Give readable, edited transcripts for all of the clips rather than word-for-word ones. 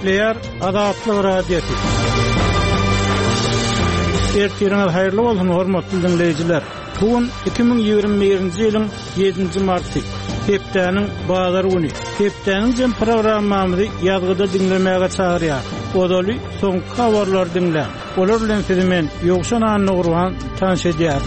Nukleer Azatlyk Radiosu. Ertiriniz hayırlı bolsun hormatly dinleyijiler. Bugün 2021-nji ýylyň 7-nji marty. Hepdeniň bazar güni. Hepdeniň jem programmamyzy ýazgyda dinlemäge çagyrýar. Odaly soňky habarlar dinle. Olar bilen sizi men Ýogşan Annurwan tanışdyrýar.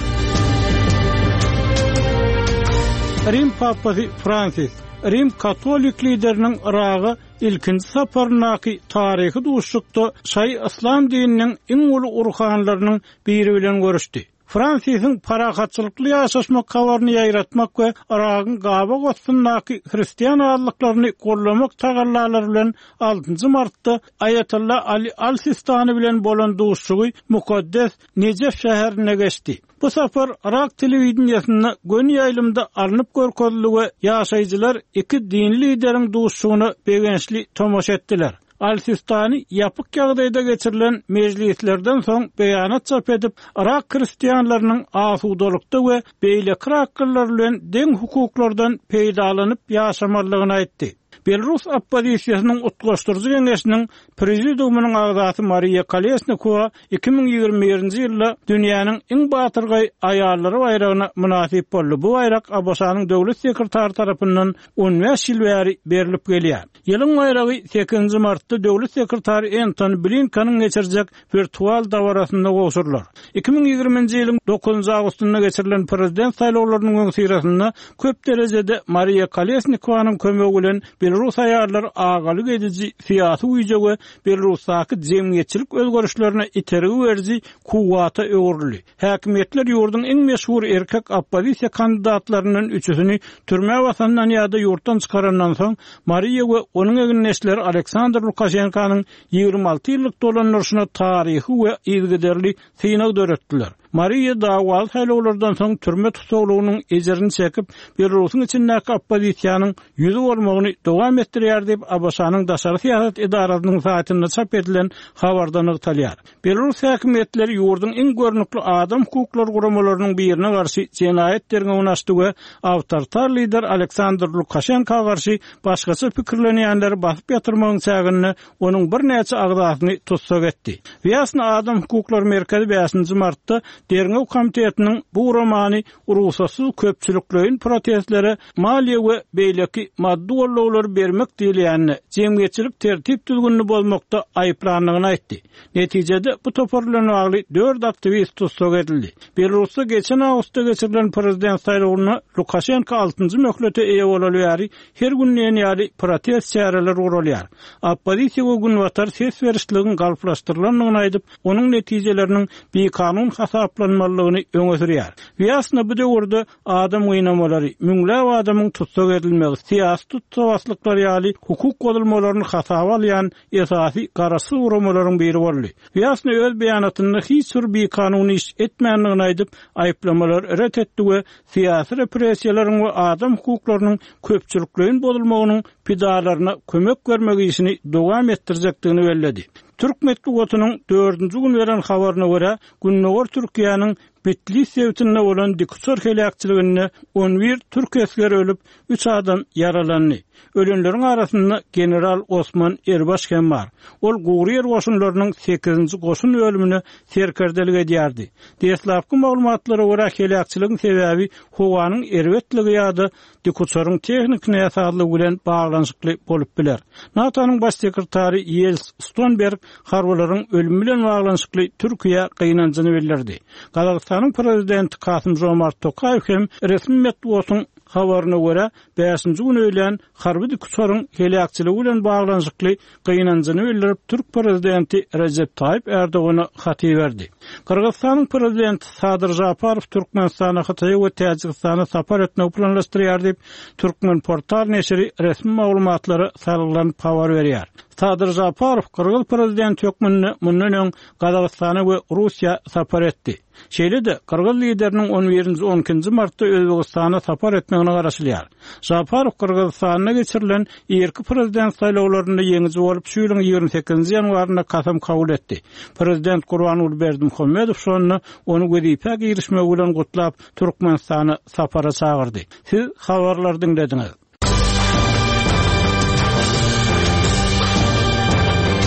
Rim Papasy Francis, Rim Katolik lideriniň Iraga ilkinji saparynaky taryhy duşlukda şaý islam dininiň iň uly urhanlarynyň biri bilen görüşdi. Fransiýanyň parakatçylykly ýaşaşmak habaryny ýaýratmak we Iragyň gaba gotsundaky hristiýan adlyklaryny gollamak tagallalary bilen 6-njy martda Ayatollah Ali Al-Sistani bilen bolan duşlugy mukaddes Necef şäherine geçdi. Bu safar Irak telewizionyasynda gön ýaýlymda alınıp görkezildi we ýaşaýjylar iki din lideriň duşlugyny begençli tomoşa etdiler. Al-Sistani ýapyk ýagdaýda geçirilen mejlislerden soň beýanat çap edip Irak hristiýanlarynyň asudalykda we beýleki haklar bilen deň hukuklardan peýdalanyp ýaşamarlygyny aýtdy. Belarus oppozisiýasynyň utgaşdyrjy geňeşiniň prezidiumynyň agzasy Mariya Kolesnikova 2021-nji ýylda dünýäniň iň batyrgy aýallary bayragyna munasip boldy. Bu bayrak Abaşanyň döwlet sekretary tarapyndan 15 ýyl bäri berilip gelýär. Ýylyň bayragy 8-nji martda döwlet sekretary Antony Blinken'ň geçirjek virtual dawarasynda goşurlar. 2020-nji ýylyň 9-njy awgustynda geçirilen prezident saýlawlarynyň öňsýrasynda köp derejede Mariya Kolesnikowanyň kömegi bilen Belarus aýarlary agalyk edici syýasy uýja we Belarusdaky jemgyýetçilik özgörüşlerine iterigi berji kuwata öwrüli. Häkimetler ýurduň iň meşhur erkek oppozisiýa kandidatlarynyň üçüsini türme wasandan ýa-da ýurtdan çykarandan soň Mariya we onuň eginleşleri Aleksandr Lukashenkanyň 26 ýyllyk dolanýaryşyna taryhy we izgiderli synak döretdiler. Mariya dawal saýlawlardan soň türme tutulgynyň ejerini çekip Belarusyň içindäki oppozisiýanyň ýüzi bolmagyny dowam etdirýär diýip Abaşanyň daşary syýasat idarasynyň saýtynda çap edilen habardan ygtalýar. Belarus häkimetleri ýurduň iň görnükli adam hukuklary guramalarynyň birine garşy jenaýetlerine unaşdy we awtoritar lider Aleksandr Lukashenkowa garşy başgaça pikirlenýänleri basyp ýatyrmagyň çägini onuň bir näçe agzasyny tutsak etdi. Ýasny adam hukuklary merkezi 5-nji martda Derňew komitetiniň bu romany ruhsatsız köpçüliklerin protestlere maliýe we beýleki maddi gollawlar bermek diýilýänini, jemgyýetçilik tertip düzgünli bolmakda aýyplanýanyny aýtdy. Netijede bu toparlanyň bagly 4 aktivist tutsak edildi. Belarusda geçen awgustda geçirilen prezident saýlawyna Lukashenko 6-njy möhlete eýe bolalýary her günden ýaly protest çäreler gurulýar. Oppozisiýa we günwatar ses berişligiň galplaşdyrylanyny aýdyp, onuň netijeleriniň beýkanun hasaplanmalygyny öňe sürýär. Ýasna bu döwürde adam gynamaları, müňläp adamyň tutsak edilmegi, syýasy tutsawaçlyklary ýaly hukuk golulmalaryny hasaba alýan esasy garasy uramalaryň biri boldy. Ýasna öz beýanatynda hiç bir beýkanun iş etmänligini aýdyp, aýplamalar ret etdi we syýasy repressiýalaryň we adam hukuklarynyň köpçüliklerin bozulmagynyň pidalaryna kömek bermegi işini dowam etdirjekdigini belledi. Türk Medeniýetinyň 4-nji gün beren habaryna görä, Günnäwar Türkiýanyň Bitlis sevtinde olan dikutsor helakçılığına 11 Türk askeri ölüp 3 adam yaralandı. Ölenlerin arasında General Osman Erbaş hem var. Ol Guriyer goşunlarynyň 8-nji goşun ölümüne serkerdelik edýärdi. Deslapky maglumatlara görä helakçylygyň sebäbi howanyň erwetligi ýa-da dikutsoryň tehnik näsaatlygy bilen baglanyşykly bolup biler. NATO'nyň baş sekretary Jens Stoltenberg harwalaryň ölümi bilen baglanyşykly Türkiýe gynanjyny bildirdi. Kazakstanyň prezidenti Kasym-Jomart Tokayew hem resmi metbuatyň habaryna görä 5-nji gün öýlen harby dikutsoryň helakçylygy bilen baglanyşykly gynanjyny bildirip Türk prezidenti Recep Tayyip Erdoğan'a hat berdi. Kırgızstanyň prezidenti Sadyr Japarow Türkmenistana, Hitaýa we Täjikistana sapar etmek planlaşdyrýar diýip Türkmen portal neşri resmi maglumatlary salgylanyp habar berýär. Sadyr Japarow Kırgız prezidenti hökmünde mundan öň Kazakstana we Russiýa sapar etdi. Şeýle-de Kırgız lideriniň 11-12 martda Özbegistana sapar etmegine garaşylýar. Japarow Kırgızstana geçirilen erki prezident saýlawlarynda ýeňiji bolup şu ýylyň 28 ýanwaryna kasam kabul etdi. Prezident Gurbanuly Berdimuhammedow şonu onu gödüýpä girişmegi bilen gutlap Türkmenistana sapara çagyrdy. Siz habarlar dinlediňiz.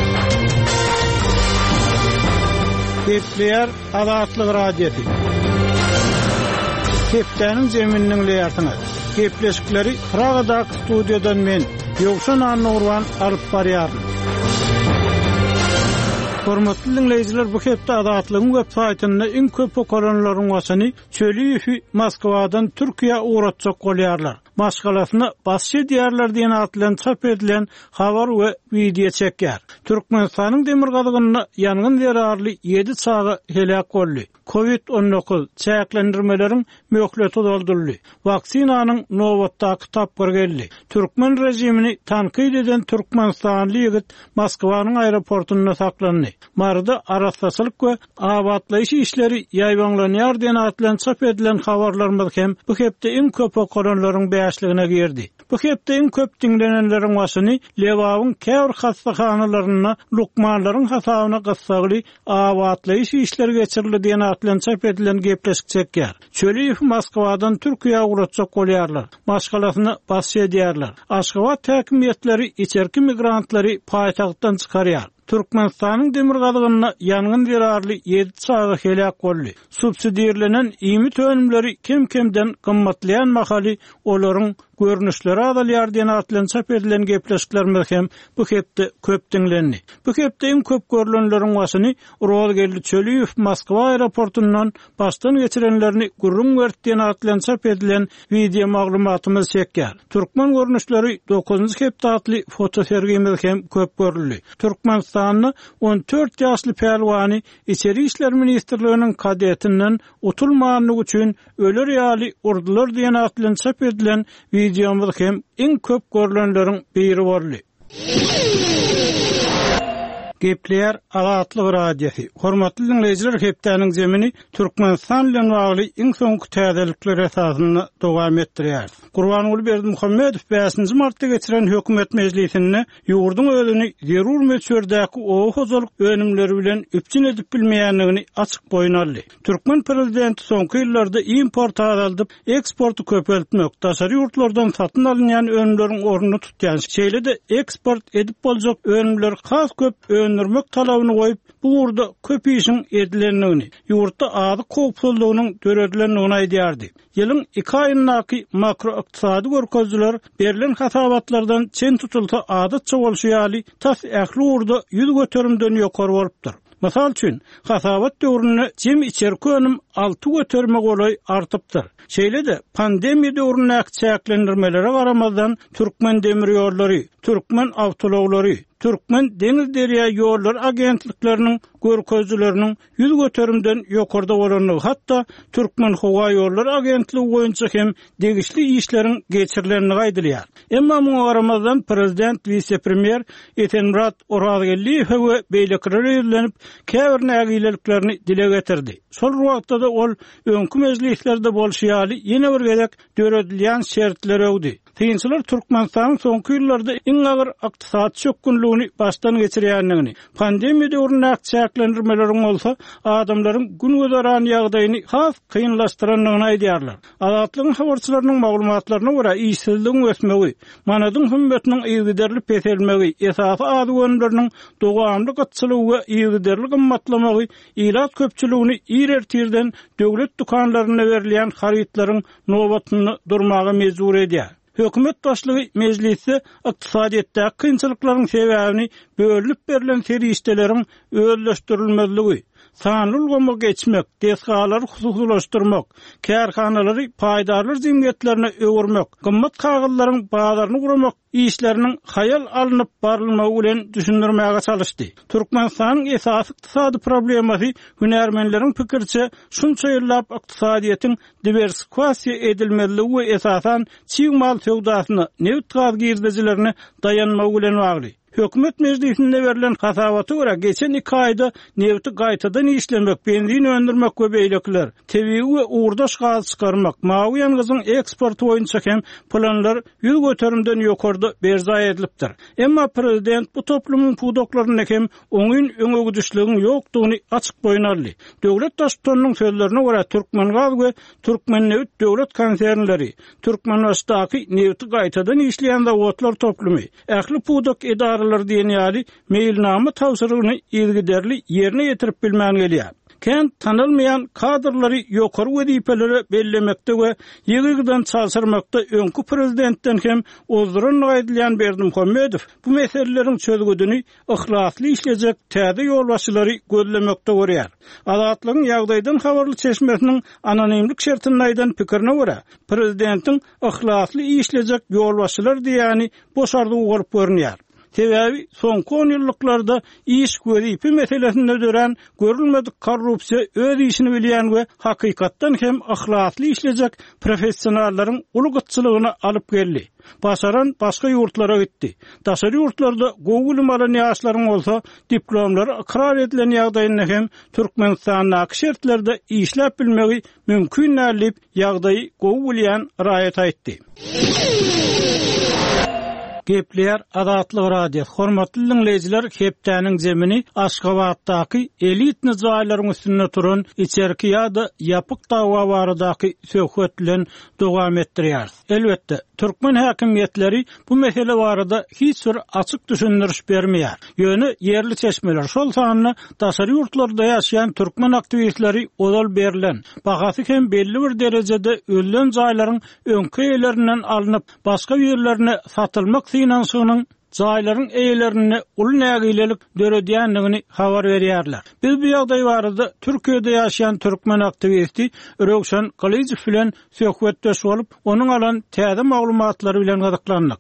Kepler Azatlyk radiosu. Keplerniň zeminiň leýartyny. Kepleşikleri Pragada studiýadan men Ýogşan Annurwan alyp barýarym. Hormatly dinleýijiler, bu hepde Azatlygyň web saýtyna iň köp okuranlaryň wasyny Çöliýew Moskwadan Türkiýe uğratjak bolýarlar. Maşgalasyna basşy diýarlar diýen atlan çap edilen habar we video çekýär. Türkmenistanyň demir gazygyna ýangyn zerarly 7 çagy helak boldy. Covid-19 çäklendirmeleriň möhleti dolduruldy. Vaksinanyň nowatdaky tapgyr geldi. Türkmen rejimini tanqid eden Türkmenistanly ýigit Moskwanyň aeroportuna saklandy. Marada araçsaçylyk we abadlaýyş işleri ýaýbanlanýar diýen atlan çap edilen habarlar hem bu hepde iň köp okuranlaryň beýaşligine girdi. Bu hepde iň köp dinlenenleriň wasyny Lewawyň käwr hastaxanalaryna lukmanlaryň hasabyna gysgaly abadlaýyş işleri geçirildi diýen atlan çap edilen gepleşik çekýär. Çöliýew Moskwadan Türkiýe uğratjak bolýarlar. Maşgalasyny basşy edýärler. Aşgabat häkimiýetleri içerki migrantlary paýtagtdan çykarýar. Türkmenistanyň demir gazygyna ýangyn zerarly 7 çagy helak boldy. Subsidiýerlenen iýmit önümleri kim-kimden gymmatlaýan mahaly olaryň görnüşleri adalýar diýen atlan çap edilen gepleşikler hem bu hepde köp dinlendi. Bu hepde iň köp görülenleriň wasyny Ural geldi Çöliýew Moskwa aeroportundan başdan geçirenlerini gurrun wert diýen atlan çap edilen video maglumatymyz çekýär. Türkmen görnüşleri 9-njy hepde atly foto sergimiz hem köp görüldi. Türkmenistanyň 14 ýaşly pelwany içeri işler ministrliginiň kadetinden utulmagyny üçin öler ýaly urdular diýen atlan çap edilen videomuz hem iň köp görülenleriň biri boldy. Kepler Azatlyk radiosu. Hormatly dinleýijiler, hepdeniň zemini Türkmenistan bilen bagly iň soňky täzelikler esasyna dowam etdirýär. Gurbanuly Berdimuhammedow 5-nji martda geçiren hökümet mejlisinde ýurduň özüni zerur meçherdäki o hozalyk önümleri bilen üpçün edip bilmeýänligini açyk boýnaldy. Türkmen prezidenti soňky ýyllarda import azalyp, eksporty köpeltmek, daşary ýurtlardan satyn alynýan önümleriň ornuny tutýan şeýle-de eksport edip boljak önümler has köp önürmek talabyny goýup, bu urda köp işin edilenligini, ýurtda ady kopsullygynyň döredilenligini aýdýardy. Ýylyň 2 aýyndaky makroiqtisady görkezdiler berilen hasabatlardan çen tutulsa adatça bolşýaly tas ähli urda ýüz göterimden ýokary bolupdyr. Masal üçin, hasabat döwrüne jem içerki önüm 6 göterme golay artypdyr. Şeýle-de pandemiýa döwrüne çäklendirmelere garamazdan Türkmen demir ýollary, Türkmen awtologlary, Türkmen deňiz derýa ýollar agentlikleriniň görkezdileriniň ýüz göterimden ýokarda bolanyny, hatda Türkmen howa ýollar agentligi boýunça hem degişli işleriň geçirilenini gaýdylýar. Emma muňa garamazdan prezident, vice-premier Etenmurat Orazgelliýew we beýlekler ýerlenip käbir nägileliklerini dile getirdi. Sol wagtda ol öňkü mejlislerde bolşýaly ýene bir gezek döredilýän şertler öwdi. Kynçylar Türkmenistanyň soňky ýyllarda iň agyr ykdysat çökünlüğini başdan geçirýänligini, pandemiýa döwrüne çäklendirmeleriň bolsa, adamlaryň günügeran ýagdaýyny has kynlaşdyranlygyny aýdýarlar. Azatlygyň habarçylarynyň maglumatlaryna görä, işsizligiň ösmegi, manadyň hümmetiniň ýygyderli peselmegi, esasy ady önümleriniň dowamly gatçylygy we ýygyderli gymmatlamagy, ýylat köpçüligini ýer-tirden döwlet dukanlaryna berilýän harytlaryň nowatyny durmaga mejbur edýär. Hökümet başlygy mejlisi ykdysadyetde kynçylyklaryň sebäbini bölüp berilen serişdeleriň özleşdirilmezligi, sanly ulgama geçmek, desgalary hususlaşdyrmak, kärhanalary paýdarly jemgyýetlerine öwürmek, gymmat kagallaryň bazarını gurmak işlerinin hayal alınıp barılmagy bilen düşündirmäge çalışdy. Türkmenistanyň esasy ykdysady problemasy hünärmenleriň pikirçe şunça ýyllap ykdysadyýetin diversifikasiýa edilmezligi we esasan çiň mal sowdasyna, neft gaz girdijilerine dayanmagy bilen bagly. Hökümet meclisinde verilen hasabaty görä geçen 2 aýda nefti gaýtadan işlemek, benzin öndürmek we beýlekler, tebii we uğurdaş gaz çykarmak, mawy ýangyzyň eksporty boýunça hem planlar ýüz göterimden ýokarda berzaý edilipdir. Emma prezident bu toplumyň pudoklaryna hem oňyn öňe düşlügiň ýokdugyny açyk boýnaldy. Döwlet daştanynyň sözlerine görä Türkmen gaz we Türkmen neft döwlet konsernleri, Türkmenistanyň nefti gaýtadan işleýän zawodlar toplumy, ähli pudok edary çağrılar diýen ýaly meýilnama tawsiryny ilgiderli ýerine ýetirip bilmän gelýär. Kent tanılmayan kadrları ýokary wezipelere bellemekde we ýygydan çalsyrmakda öňkü prezidentden hem ozduran aýdylýan Berdimuhammedow bu meselelerin çözgüdüni ihlasly işlejek täze ýolbaşçylary gözlemekde görýär. Adatlygyň ýagdaýdan habarly çeşmesiniň anonimlik şertini aýdan pikirine görä, prezidentin ihlasly işlejek ýolbaşçylar diýäni boşardygy bolup görünýär. Sebebi soňky 10 ýyllyklarda iş gözipi meselesinde dören görülmedik korrupsiýa öz işini bilýän we hakykatdan hem ihlasly işlejek professionallaryň ulugutçylygyna alyp geldi. Başaran başga ýurtlara gitdi. Daşary ýurtlarda gowy bilen ýaşlaryň bolsa, diplomlary ikrar edilen ýagdaýyny hem Türkmenistanyň şertlerde işläp bilmegi mümkin nädip ýagdaýy gowy bilen raýat aýtdy. Gepler Adatlyk radio. Hormatly dinleyijiler, hepdäniň zemini Aşgabatdaky elit nizaýlaryň üstünde turan içerki ýa-da ýapyk dawa baradaky söhbetlen dowam etdirýär. Elbetde, Türkmen häkimiýetleri bu mesele barada hiç bir açyk düşündiriş bermeýär. Ýöne yerli çeşmeler şol sanyny daşary ýurtlarda ýaşaýan türkmen aktivistleri odal berilen, bahasy hem belli bir derejede ölen jaýlaryň öňkü ýerlerinden alınıp başga ýerlerine satylmak finansynyň jaýlaryň eýelerini ul nägilelik döredýändigini habar berýärler. Biz bu ýagdaý barada Türkiýede ýaşaýan türkmen aktivisti Röwşan Galyzow bilen söhbetdeş bolup, onuň alan täze maglumatlary bilen gazaklandyk.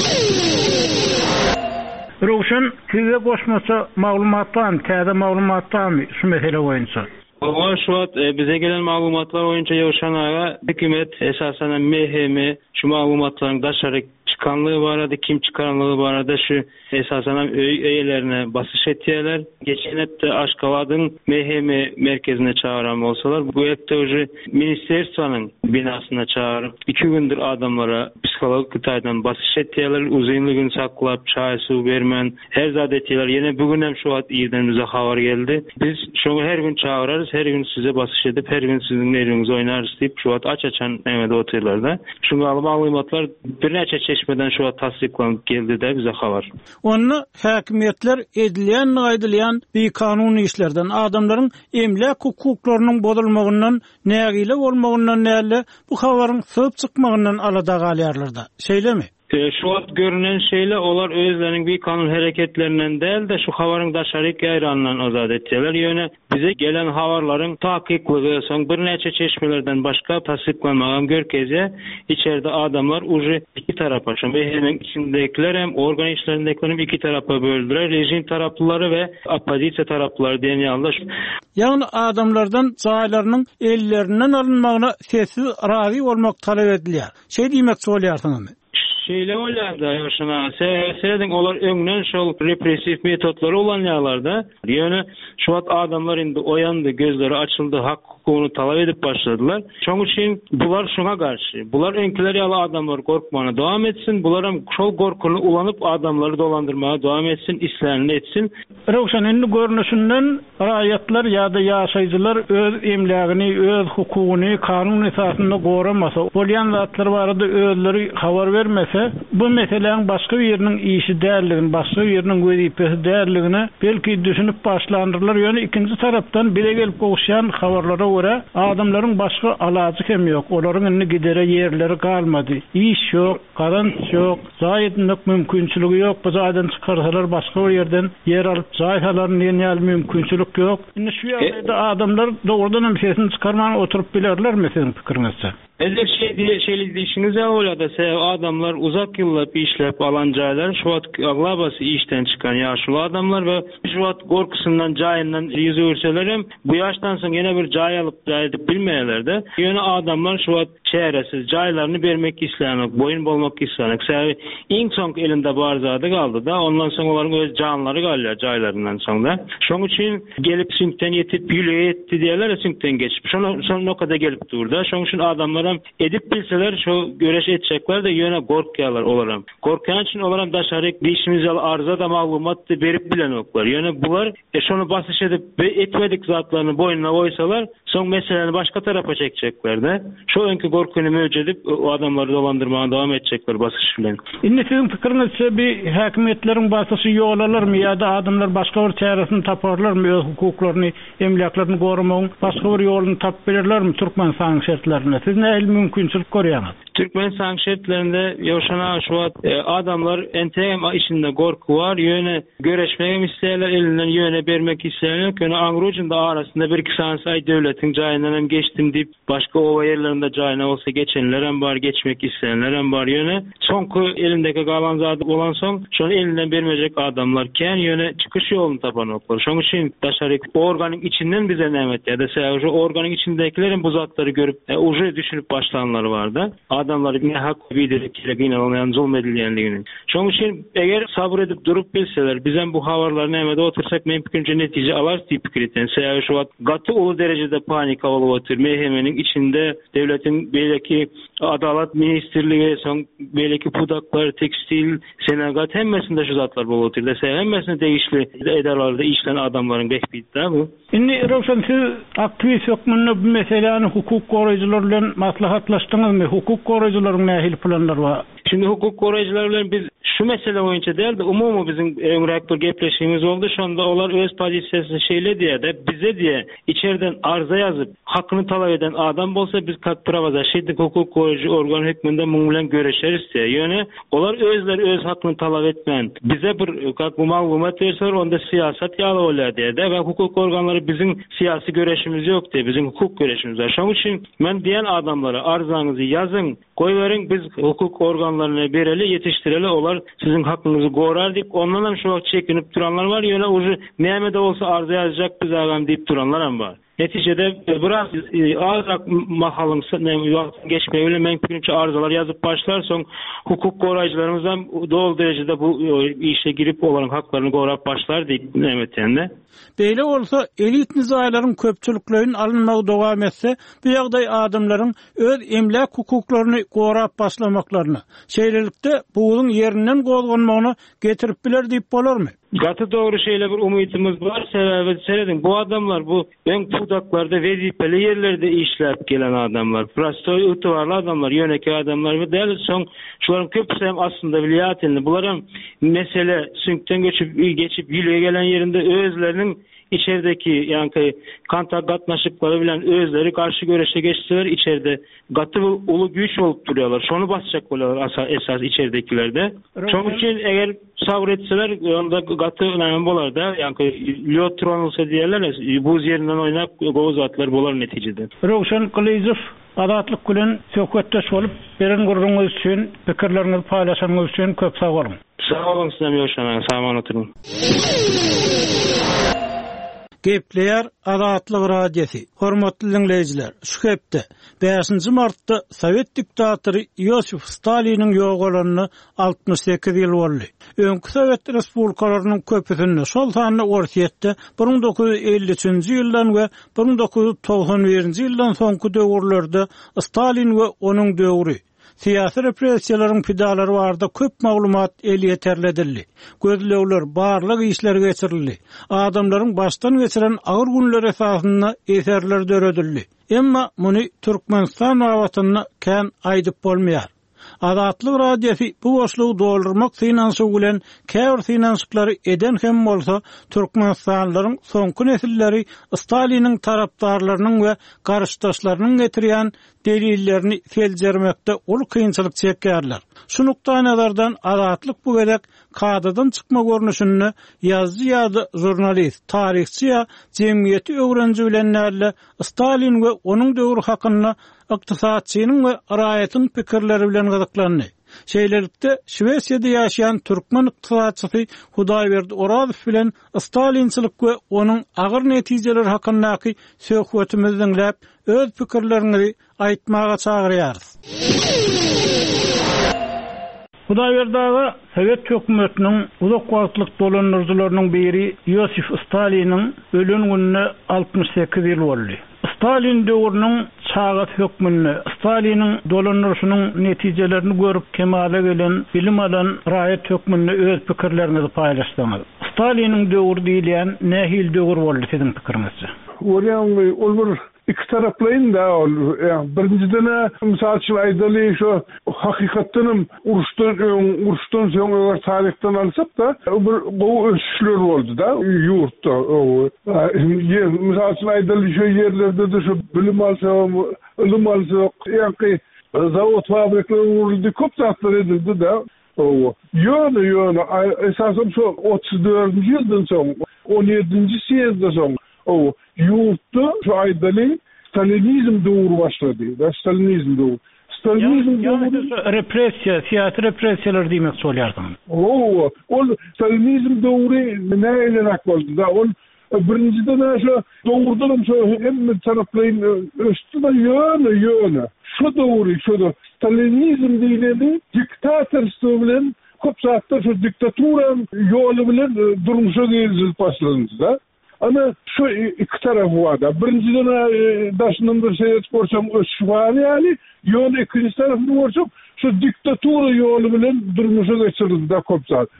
Röwşan, size goşmasa maglumatdan, täze maglumatdan şu mesele boýunça. Ama şu an bize gelen maglumatlar boyunca Ýowşan aga hükümet esasen MHM şu maglumatlaryň daşary çıkanlığı barada, kim çıkanlığı barada şu esasen öýelerine basış etýärler. Geçen hepde Aşgabat'ın MHM merkezine çağıran bolsalar, bu hepde uje ministerswanyň binasına çağırıp 2 gündür adamlara psikologik gıtaydan basış etýärler, uzunlygyn saklap, çay, su bermen, her zat etýärler. Ýene bugün hem şu wagt ýerden bize habar geldi. Biz şoňa her gün çağırarız, her gün size basış edip, her gün sizin ýeriniňizi oýnarys diýip şu wagt açan emede oturlarda. Şuňa maglumatlar bir neçe çeşmeden şu wagt tasdiklanyp geldi de bize habar. Onu häkimiýetler edilýän, aýdylýan bir kanuny işlerden, adamlaryň emlak hukuklarynyň bozulmagyndan, nägile bolmagyndan näle bu habaryň syp çykmagyndan alada galýarlarda. Şeýlemi? Şu an görünen şeyler olar özlerinin bir kanun hareketlerinden değil de şu havarın daşaryk ýaýranyndan azad etdiler. Ýöne bize gelen havarların tahkikliği, son bir neçe çeşmelerden başka tasdiklanmagan görkezje içeride adamlar uje iki tarafa, hem içindekiler hem organ işlerindekiler hem iki tarafa böldüler. Rejim taraplıları ve opozisiya taraplıları diýen ýalda. Yani adamlardan jaýlarynyň ellerinden alınmagyna sessiz razy bolmak talep edilýär. Şey diýmek bolýarsyňmy? Şeýle bolýar da ýoşuna. Seýlediň olar öňden şol repressiv metodlary ulanýarlarda. Ýöne şu wagt adamlar indi oýandy, gözleri açyldy, hak hukugyny talap edip başladylar. Şoň üçin bular şoňa garşy. Bular öňkiler ýaly adamlar gorkmana dowam etsin, bular hem şol gorkuny ulanyp adamlary dolandyrmaga dowam etsin, islerini etsin. Röwşan indi görnüşinden raýatlar ýa-da ýaşaýjylar öz emlägini, öz hukugyny kanun esasynda goramasa, bolýan zatlar barada özleri habar bermese, bu meselenin başka ýeriniň işi däldigini, başka ýeriniň wezipesi däldigini belki düşünüp başlandyrlar. Ýöne ikinji tarapdan bile gelip gowşan habarlara görä adamlaryň başka alajy hem ýok. Olaryň indi gidere ýerleri kalmady. İş ýok, kazanç ýok, zaýetmek mümkinçiligi ýok. Bu zaýdan çykarsalar başka ýerden yer alyp zaýhalaryny ýenýäl mümkinçilik ýok. Indi şu ýerde adamlar dogrudan hem sesini çykarmadan oturup bilerler meselem pikirinizde. Elbet şeylik deyişiniz olada adamlar uzak yıllar işlep alan jaýlar şu wagt aglabasy işten çıkan ýaşly adamlar ve şu wagt gorkusundan jaýyndan ýüze örseler hem bu ýaşdan soň ýene bir jaý alyp jaýdyp bilmeýärler-de. Ýöne adamlar şu wagt çäresiz jaýlaryny bermek islemek, boyun bolmak islemek. Sebäbi iň soň elinde bar zady galdy da, ondan soň olaryň öz janlary galýar jaýlaryndan soň da. Şoň üçin gelip süňkden ýetip ýüle etdi diýerler, süňkden geçip. Şoň nokada gelip durda. Şoň üçin adamlar edip bilseler şu göreş etjekler de ýöne gorkýarlar olaram. Gorkýan üçin olaram daşaryk diýişimiz ýaly arza da maglumat berip bilen oklar. Ýöne bular şonu basyş edip etmedik zatlaryny boynuna goýsalar, son meseleni başka tarafa çekecekler de. Şu önkü korkunu mevcedip o adamları dolandırmaya devam edecekler basış bilen. Indi sizin fikrinizce bir hakimiyetlerin basışı yoğulalır mı ya da adamlar başka bir çaresini taparlar mı? Öz hukuklarını, emlaklarını korumanın başka bir yolunu tapıp verirler mi Türkmenistan şartlarına? Siz ne mümkünçülük koruyanız? Türkmenistan şartlarında yaşanan şu adamlar entema işinde korku var. Yöne görüşmek isteyenler, elinden yöne vermek isteyenler. Yöne Angruc'un da arasında 1-2 sansay devletin cayından hem geçtim deyip başka ova yerlerinde cayına olsa geçenler hem var, geçmek isteyenler hem var yöne. Sonku elindeki kalanzade olan son, şu an elinden vermeyecek adamlarken yöne çıkış yolunu tapan oklar. Şu için taşarik organik içinden bize nemet ya da şu organik içindekilerin bu zatları görüp ucu düşünüp başlayanlar vardı. Adamları ne hak bildirip olmayan zulmedilyenliğinin. Şunun için eğer sabredip durup bilseler, bizden bu havarlarına emede otursak mümkünce netice alars deyip fikirten. Seyahat şu an katı ulu derecede panik havalı otur. Meyhemenin içinde devletin belki Adalet Ministerliği, son belki pudaklar, tekstil, senagat hemmesinde şu zatlar bol otur. Hemmesinde değişli edalarda işlen adamların behbidde bu. Şimdi Ravşan siz aktivist yokmunlu bu meseleni hukuk koruyucularla maslahatlaştınız mı? Hukuk koruyucuların nehil planları var? Şimdi hukuk koruyucularla biz şu mesele boyunca değil de umumu bizim reaktör gepleşimiz oldu. Şu anda onlar öz pozisyonu şeyle diye de bize diye içeriden arıza yazıp hakkını talep eden adam olsa biz kat pravaza şiddet hukuk koruyucu organ hükmünde mumlen görüşeriz diye. Yani onlar öz hakkını talep etmeyen bize bir bu malumat verseler onda siyaset yalı olar diye de ve hukuk organları bizim siyasi görüşümüz yok diye bizim hukuk görüşümüz var. Şunun için ben diyen adamlara arzanızı yazın koyverin biz hukuk organlarına bereli yetiştireli olar sizin hakkınızı korar deyip ondan hem şu vakit çekinip duranlar var. Yöne ucu neyme olsa arıza yazacak biz ağam deyip duranlar hem var. Neticede biraz ağızrak mahalımsı geçmeye öyle mümkünce arızalar yazıp başlar son hukuk koruyucularımızdan doğal derecede bu işe girip olan haklarını koruyup başlar deyip nemetende. Böyle olsa elit nizaların köpçülüklerinin alınmağı devam etse bu yağday adamların öz emlak hukuklarını koruyup başlamaklarını şeylelikte buğulun yerinden kozgonmağını getirip bilir deyip olur mu? Katı doğru şeyle bir umutımız var. Sebebi bu adamlar bu ön pudaklarda vazifeli yerlerde işlep gelen adamlar. Prosto itibarlı adamlar, yöneki adamlar ve değerli son şuların köpüsü hem aslında vilayetinde. Bunların mesele sünkten geçip yürüye gelen yerinde özlerinin içerideki yani kantar katnaşıkları bilen özleri karşı görüşe geçseler içeride katı ulu güç olup duruyorlar. Şunu basacak oluyorlar esas içeridekilerde. Çünkü için eğer sabretseler onda katı önemli bolar da yani liyotron olsa diyorlar buz yerinden oynak goz atlar bolar neticede. Ravşan Kılıçov adatlık gülen söhbetdeş olup beren gururunuz için fikirlerinizi paylaşanınız için köp sağ olun. Sağ olun sizden Yoşan sağ olun oturun. Gepleyer Adatlyk Radiosi. Hormatly dinleyijiler, şu hepde 5 martda Sovet diktatory Iosif Stalinin ýogalanyny 68 ýyl boldy. Öňkü Sovet respublikalarynyň köpüsinde şol sanly orsiýetde 1953-nji ýyldan we 1991-nji ýyldan soňky döwürlerde Stalin we onuň döwri siyasi repressiýalaryň pidalary barada köp maglumat el ýeterledildi. Gözlewler barlyk işler geçirildi. Adamlaryň başdan geçiren agyr günler esasynda eserler döredildi. Emma muny Türkmenistan wagtyna kän aýdyp bolmaýar. Adatlyk Radiosi bu boşluğu doldurmak finansı bilen käbir finansçylary eden hem bolsa Türkmenistanlylaryň soňky nesilleri Stalinin tarapdarlarynyň we garşdaşlarynyň getirýän delillerini seljermekde ul kynçylyk çekýärler. Şu nukta nazardan adatlyk bu welek kadadan çykma görnüşini yazıcı ýa-da jurnalist, tarihçi ýa jemgyýeti öwrenji bilenlerle Stalin we onuň döwrü hakyna ykdysatçynyň we raýatyň pikirleri bilen gyzyklandy. Şeýlelikde Şwesiýada ýaşaýan türkmen ykdysatçysy Hudaýberdi Orazow bilen Stalinçylyk we onuň agyr netijeleri hakyndaky söhbetimizi dinläp öz pikirlerini aýtmaga çagyrýarys. Hudaýberdaga Sovet hökümetiniň uzak wagtlyk dolandyryjylarynyň biri Iosif Stalinin ölen gününe 68 ýyl boldy. Stalin döwrüniň çağat hökmünde Stalinin dolandyryşynyň netijelerini görüp kemale gelen bilim alan raýat hökmünde öz pikirlerini paýlaşdyňyz. Stalinin döwrü diýilen nähil döwür boldy siziň pikirinizçe? Ol bir iki taraplayın da birinciden misal için aydalı şu hakikattanım uruştan sonra tarihten alsak da bu ölçüler oldu da yurtta. Misal için aydalı şu yerlerde de şu bilim alsa, ilim alsa, yani zavod fabrikaları vuruldu, çok zatlar edildi da. Yönü esasım şu 34. yıldan sonra 17. siyezde sonra yurtta şu aydalı Stalinizm doğru başladı. Stalinizm doğru. Stalinizm doğru. Represiya, siyasi represiyalar demek söylüyorsun. O Stalinizm doğru ne ilarak oldu da birinciden şu doğrudan şu hem taraflayın üstüne yönü. Şu doğru, şu da Stalinizm deyileni diktatörlüğü bilen çok saatte şu diktatüranın yolu bilen durmuşa gezilip başlandı da. Ama şu iki tarafı var da. Birinciden daşının bir şey korsam şu var yani. Yol ikinci tarafını korsam şu diktatüra yolu bilen durmuşa geçirildi da çok saat.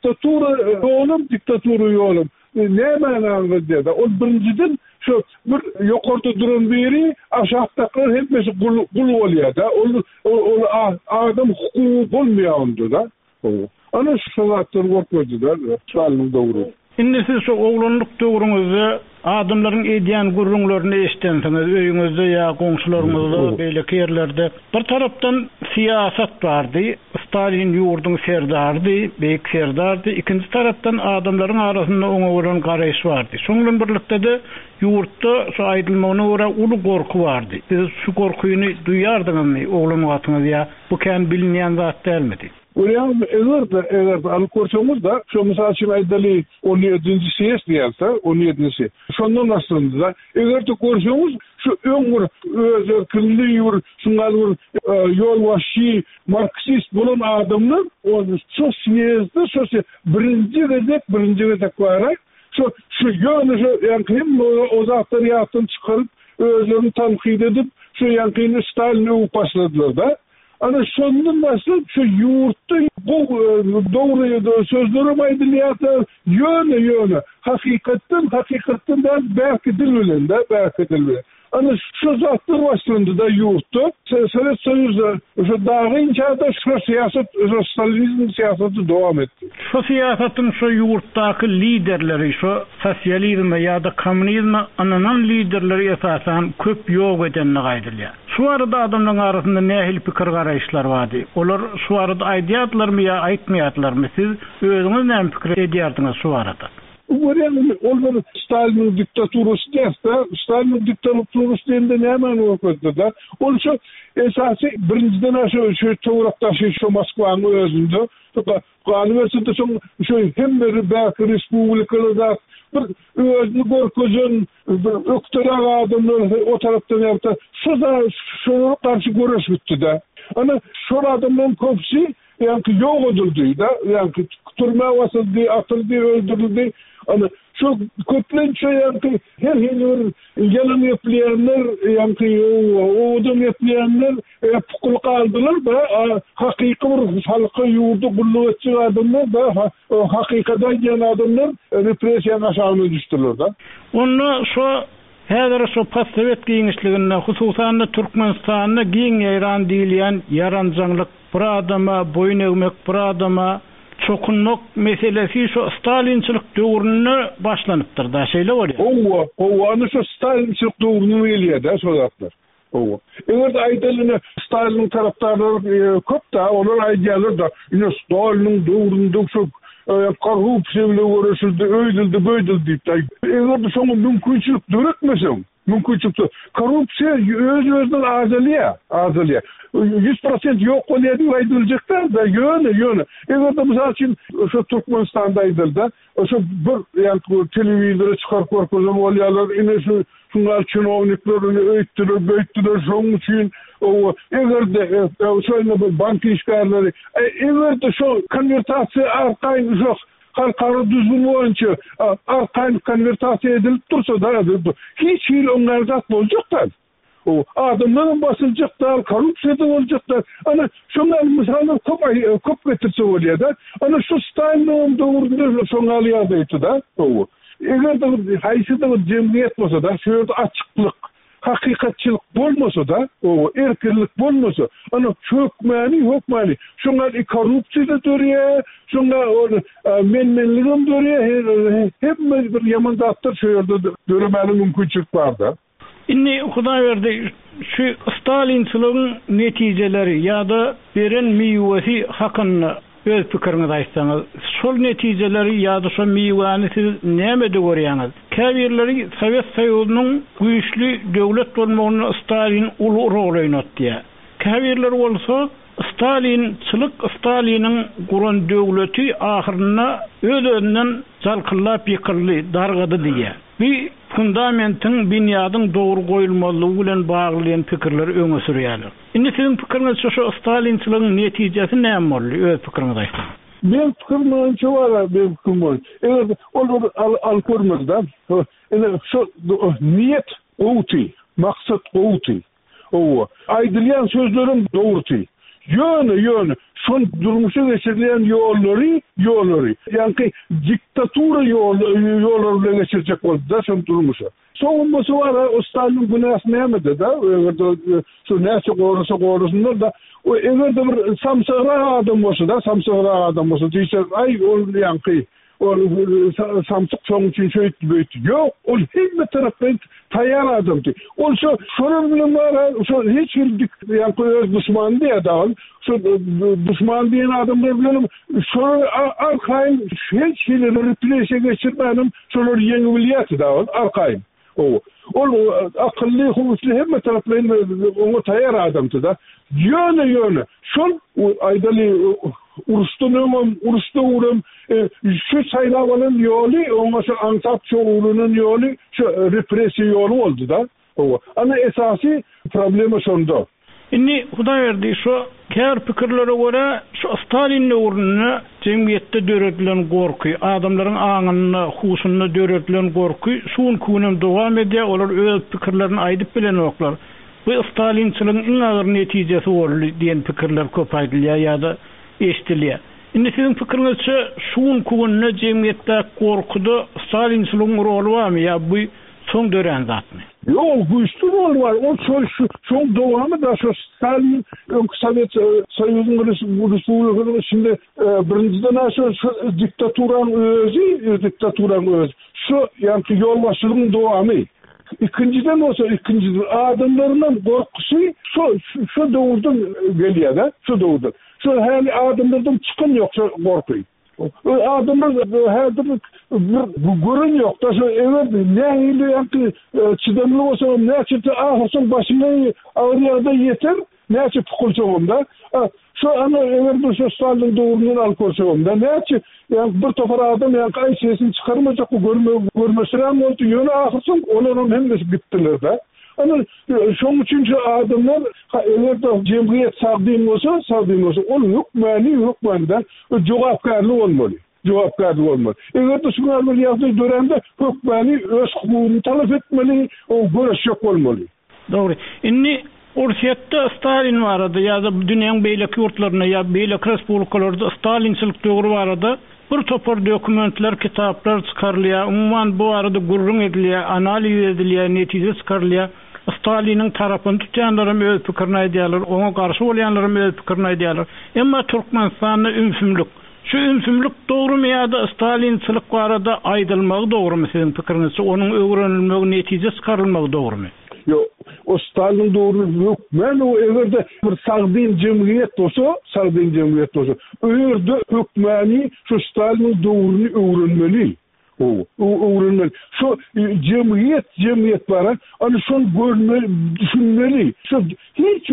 Diktatüra yolum. Ne manada dedi? O birinciden şu bir yukarıda duran biri aşağıdakiler hepsi kul oluyor da. O adam hukuku olmuyor da. Ana şu zatlar korkuyordu da. Sağlığın doğru. Şimdi siz şu oğlanlık döwrüňizde adamlaryň edýän gurrunlaryny eşitseniz, öýüňizde ýa goňşularyňyzda beýleki ýerlerde bir tarapdan siýasat bardy, Stalin ýurdun serdardy, beýik serdardy, ikinji tarapdan adamlaryň arasynda oňa bolan garaýş bardy. Şoňdan birlikde de ýurtda şu aýdylmagyna görä uly gorku bardy. Siz şu gorkuýuny duýardyňyzmy oğlan wagtyňyzda ýa bu kän bilinýän zat dälmidi? Ulan eğer alkorçumuz da şu misal için aydalı 17. siyes diyelse 17. Şondan aslında eğer de korçumuz şu ömür özerkinli yur şunlar yol başı marksist bulan adamlar o şu siyesde şu birinci gezek var şu yönü şu yani o zatları yaptın çıkarıp özlerini tanqid edip şu yani Stalin'i başladılar da. Ana şondan başlayıp şu yurtta bu doğru sözlerim aydılıyatı yönü hakikatten da belki dilbilen. Ana şu zatlar başlandı da yurtta Sovet Soyuz'da şu dağınca da şu siyaset, şu Stalinizm siyaseti devam etti. Şu siyasetin şu yurttaki liderleri, şu sosyalizme ya da komünizme ananan liderleri esasen köp yok edenine gaydılıyor. Şu arada adamların arasında nehil pikir garayışlar vardı. Olar şu arada aydiyatlar mı ya aytmayatlar mı? Siz özünüz ne pikir ediyordunuz şu arada? Onlar Stalin'in diktatürüsü derse, Stalin'in diktatürüsü deyinde ne hemen okudu da. Onun için esası birinciden şu Tavrak'ta şu Moskva'nın özünde, üniversitede şu hem bir belki Respublikalı da bir özünü korkucun, öktüren adamlar o taraftan yaptı. Şuna karşı görüş bitti de. Ama şu adamların kopsi yani yok edildi da, yani turma vasıldı, atıldı, öldürüldü. Ama şu köplençe yani her yalan yaplayanlar yani o adam yaplayanlar pukul kaldılar da hakiki bir halka yurdu kulluğetçi adamlar da hakikaten yan adamlar represiyan aşağına düştüler da. Onu şu häzir şu postsovet giňişliginde hususan Türkmenistanda giň ýaran diýilýän yaranjaňlyk bir adama boyun egmek, bir adama çokunmak meselesi şu Stalinçilik döwrüne başlanypdyr da şeýle bolýar. Onu şu Stalinçilik döwrüne gelýär da şolaplar. Eğer aydalyny Stalin taraptarlary köp da olar aýdýarlar da Stalinin döwründe şu korrupsiýa bilen görüşildi, öýdildi, böýdildi diýip. Eger de şoňa mümkinçilik döretmesem, korrupsiýa özünden azalýa. 100% yok bolýar diýip aýdyljak da yönü. Eger de mysal üçin şu Türkmenistanda aýdyldy, şu bir ýa-da telewizora çykaryp görkezem bolýarlar, ine şu şunlar çinovniklerini öýtdiler, şoň üçin eger de şöyle bank işgärleri, eger de şu konvertasiýa arkaýyn şok halkara düzgün boýunça arkaýyn konvertasiýa edilip dursa da hiç onlar zat boljak. Adamların basılacaklar, korrupsiyada olacaklar. Ana şunlar misallar kop getirse oluyor da. Ana şu Stalin'in doğrunda şunlar alıyordaydı da. Eğer de haysiyette bir cemiyet olsa da şöyle açıklık, hakykatçylyk bolmasa da, o erkinlik bolmasa, ana hökmani, şoňa korrupsiýa da dörýär, şoňa menmenligim dörýär, hemme bir ýaman zatlar şu ýerde döremäli mümkinçilik bar da. Inni Hudaýberdi şu Stalinçylygyň netijeleri ýa-da beren miwesi hakyna öz pikiriňizi aýtsaňyz, şol netijeleri ýa-da şol miwany siz nämede görýäňiz? Käbirleri Sowet Soýuzynyň güýçli döwlet bolmagyna Stalin uly rol oýnatdy. Käbirler bolsa Staliniň guran döwleti ahyrına öz-özünden çalkyllap ýykyldy, dargady diýe. Bir fundamentin, binyadyň dogry goýulmalygy bilen baglayan pikirler öňe sürýärler. Indi sizin pikiriňiz şu Stalinçylygyň netijesi näme boldy? Öz pikiriňizi aýtsaňyz. Men pikirim çowara, men pikirim. Eger ol alkormazda, şu niyet gowty, maksat gowty. O aýdylýan sözlerim dogry. Yönü, şon durmuşa geçirilen yolları. Yani diktatura yolları bilen geçirecek oldu da şon durmuşa. Soğunması var, o Stalin günahs neyemedi da, şu neyse korusunda da, o eğer de bir samsıra adam olsa, diyse, ay ol yankı, o samsık çoğun için şöyle böyüttü. Yok, o hiçbir taraftan tayyar adamdı. Olsa şunun bilen var, hiç bir yankı öz düşman diye dağıl, düşman diyen adamlar bilenim, şunu arkayım, hiç şeyleri represiye geçirmenim, şunları yeni viliyatı dağıl, arkayım. O akıllı, humuslu hemme taraflarında onu tayyar adamdı da, yönü, şun aydalı urusda uğram, şu saylavanın yolu, onası Antap çoğulunun yolu, şu represiye yolu oldu da. Ama esası problemi sonda. Inni Hudaýberdi şu kär pikirlere göre şu Stalin'le uğruna cemiyette döretilen gorky, adamların aňyna, hususyna döretilen gorky, şuň kunum dowam edýär, olar öz pikirlerini aýdyp bilen oklar. Bu Stalinçylygyň iň agyr netijesi boldy diýen pikirler köp aýdylýar ýa-da eşdilýär. Indi sizin pikiriňizçe şuň kununa cemiyette gorkuda Stalinçylygyň roli barmy ýa bu soň dören zatmy? Yok, güçlü rol var. O çok doğamı da şu Stalin, Sovet Soýuzynyň Respublikasyny şimdi birinciden aşağı diktaturan özü. Şu yani yolbaşçylygyň doğamı. İkinciden adamlarından korkusy şu doğurdan gelýär da, şu doğurdan. Şu hali adamlardan çıkın yoksa korkuy. Adamlar her bir görün yok da şu evet ne ile yani çidemli olsa ne çıktı ahırsın başına ağrıya da yeter ne çıktı kulçağımda şu ana evet bu şu Stalin doğrunun alkolçağımda ne çıktı yani bir tofar adam yani ay sesini çıkarmayacak bu görmesirem oldu yönü ahırsın onların hem de bittiler de. Ama şoň üçin şu adamlar eger de cemiyet sagdym bolsa, ol hukmanda jogapkarlyk bolmaly. Eger de şuňa ýagdaý dörende hukmany öz hukukyny talap etmeli, o görüşjek bolmaly. Dogry. Inni Ursiýetde Stalin barada ýa-da dünýäň beýleki ýurtlaryna ýa beýleki respublikalarda Stalinçylyk döwri barada bir topar dokumentler, kitaplar çykarylýar. Umman bu arada gurrun edilýär, analiz edilýär, netije çykarylýar. Stalin'in tarafını tutyanlarım öz pikirini aýdýarlar, ona karşı bolýanlarym öz pikirini aýdýarlar. Emma Türkmenistanda ümsümlük. Şu ümsümlük dogrymy ýa-da Stalinçylyk barada aýdylmagy dogrymy sizin pikiriňizçe? Onuň öwrenilmegi, netije çykarylmagy dogrymy? Yok, o Stalin doğru yok. Men o everde bir sagdyn cemiyet bolsa, öýerde hukmany şu Stalin doğruny öwrenmeli. Öwrenmeli. Şu cemiyet var. Onu şon görmeli, düşünmeli. Şu hiç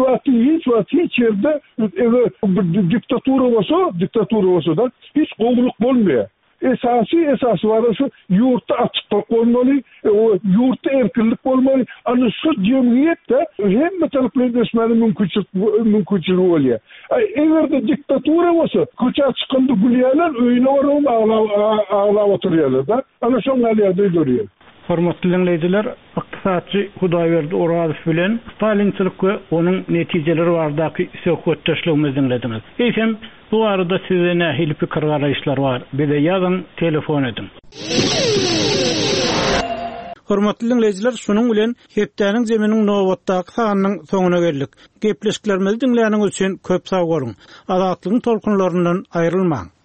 ýerde bir diktatura bolsa da hiç gowluk bolmaýar. Esası var şu yurtta açıklık olmalı, o yurtta erkinlik olmalı. Ama şu cemiyette hem taraflarında mümkünçülüğü oluyor. Eğer de diktatura olsa, kucağa çıkındı gülüyorlar, öyle varım ağla oturuyorlar da. Ama şu aliyada görüyor. Hormatly dinleyijiler, ykdysatçy Hudaýberdi Orazow bilen Stalinçylyk we onuň netijeleri baradaky söhbetdeşligimizi dinlediniz. Eýsem bu arada size nähili pikir garaýşlar bar. Bize ýazyn, telefon edin. Hormatly dinleyijiler, şunuň bilen hepdäniň zeminiň nowatdaky sanynyň soňuna geldik. Gepleşiklerimizi dinleýäniňiz üçin köp sag bolun. Azatlygyň tolkunlaryndan aýrylmaň.